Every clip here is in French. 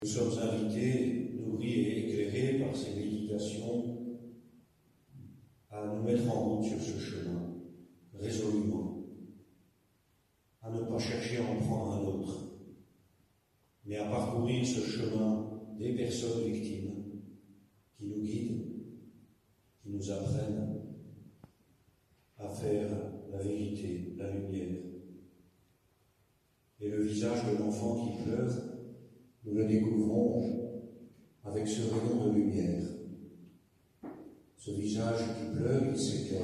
Nous sommes invités, nourris et éclairés par ces méditations, à nous mettre en route sur ce chemin, résolument, à ne pas chercher à en prendre un autre, mais à parcourir ce chemin des personnes victimes qui nous guident, qui nous apprennent à faire la vérité, la lumière. Et le visage de l'enfant qui pleure, nous le découvrons avec ce rayon de lumière. Ce visage qui pleure, il s'éclaire.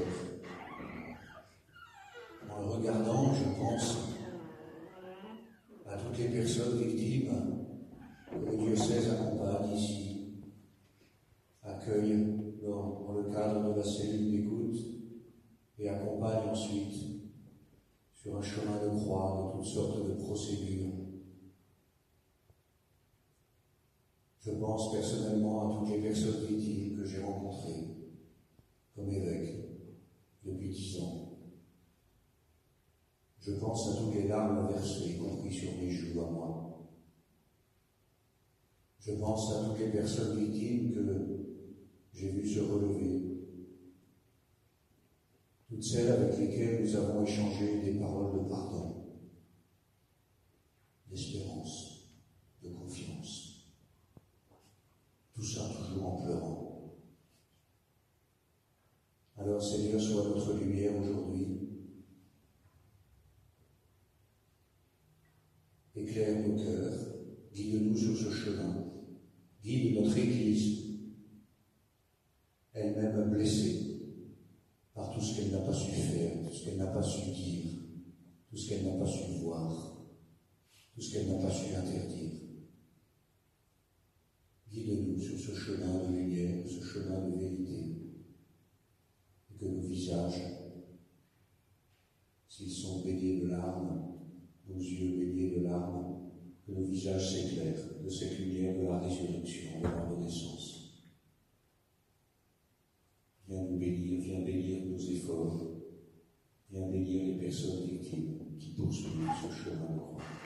En le regardant, je pense à toutes les personnes victimes que le diocèse accompagne ici, accueille dans le cadre de la cellule d'écoute et accompagne ensuite sur un chemin de croix de toutes sortes de procédures. Je pense personnellement à toutes les personnes victimes que j'ai rencontrées comme évêque depuis 10 ans. Je pense à toutes les larmes versées, y compris sur mes joues à moi. Je pense à toutes les personnes victimes que j'ai vues se relever, toutes celles avec lesquelles nous avons échangé des paroles de pardon, d'espérance, de confiance. Tout ça toujours en pleurant. Alors Seigneur, sois notre lumière aujourd'hui. Éclaire nos cœurs, guide-nous sur ce chemin, guide notre Église, elle-même blessée par tout ce qu'elle n'a pas su faire, tout ce qu'elle n'a pas su dire, tout ce qu'elle n'a pas su voir, tout ce qu'elle n'a pas su interdire. Guide-nous sur ce chemin de lumière, ce chemin de vérité, et que nos visages, s'ils sont baignés de larmes, nos yeux baignés de larmes, que nos visages s'éclairent de cette lumière de la résurrection, de la renaissance. Viens nous bénir, viens bénir nos efforts, viens bénir les personnes victimes qui poursuivent ce chemin de croix.